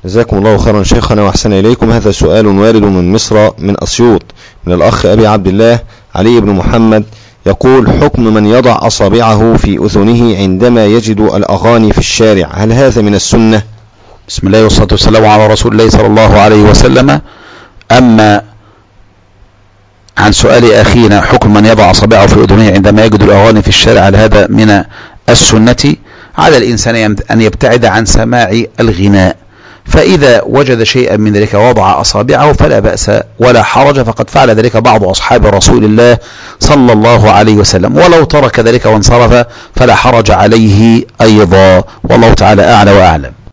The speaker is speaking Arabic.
جزاكم الله خيرا شيخنا وأحسن إليكم. هذا سؤال وارد من مصر من أسيوط من الأخ أبي عبد الله علي بن محمد، يقول: حكم من يضع أصابعه في أذنه عندما يجد الأغاني في الشارع، هل هذا من السنة؟ بسم الله والصلاة والسلام على رسول الله صلى الله عليه وسلم. أما عن سؤال أخينا حكم من يضع أصابعه في أذنه عندما يجد الأغاني في الشارع، هل هذا من السنة؟ على الإنسان أن يبتعد عن سماع الغناء، فإذا وجد شيئا من ذلك وضع أصابعه فلا بأس ولا حرج، فقد فعل ذلك بعض أصحاب رسول الله صلى الله عليه وسلم، ولو ترك ذلك وانصرف فلا حرج عليه أيضا، والله تعالى أعلى وأعلم.